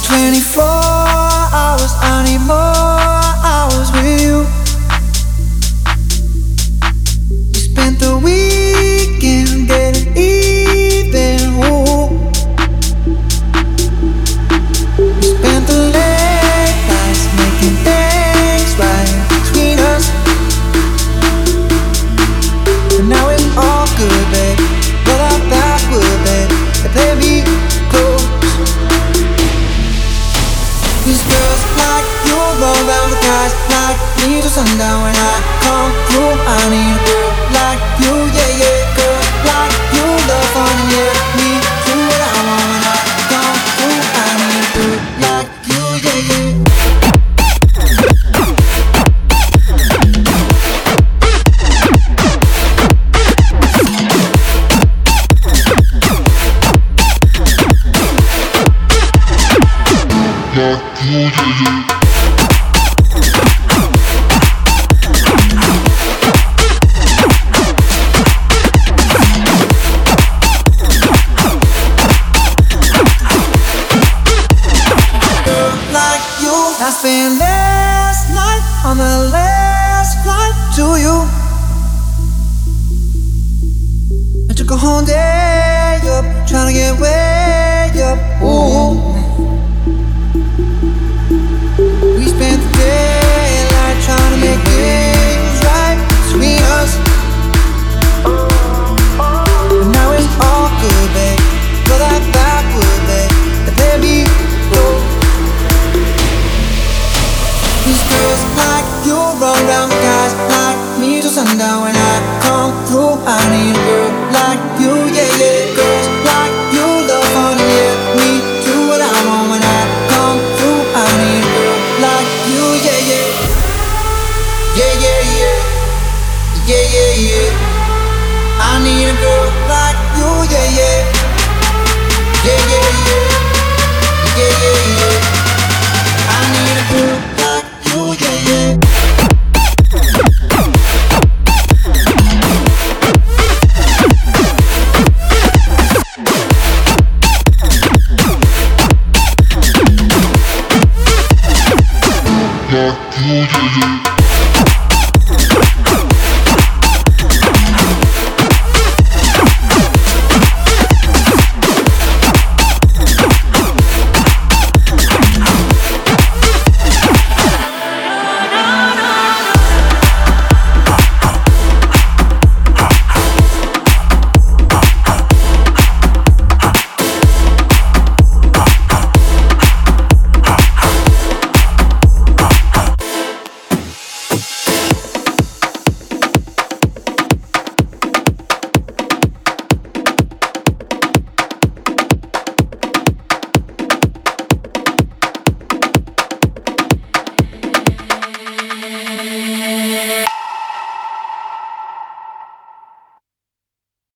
24 hours, I need more hours with you. We spent the weekend getting even. Ooh. We spent the late nights making things right between us. And now it's all good, babe. Roll out backward, babe, and play me close. These girls like you roll around with guys like me till sundown. When I come through, I need a girl like you, yeah, yeah. Girl like you, love fun, and yeah, me do what I want. When I come through, I need a girl like you, yeah, yeah. I spent last night on the last flight to you. I took a whole day up, trying to get way up. Ooh. We spent the daylight trying to make things right between us. But now it's all good, babe. Roll that backward, babe, and let me go. These girls like you roll around with guys like me till sundown. When I come through, I need a girl like you, yeah, yeah. Girls like you love fun, and yeah, me do what I want. When I come through, I need a girl like you, yeah, yeah. Yeah, yeah, yeah. Yeah, yeah, yeah. I need a girl like you, yeah, yeah. Yeah, yeah, yeah. Yeah, yeah, yeah. I need a girl like you, yeah, yeah. Like you, yeah, yeah.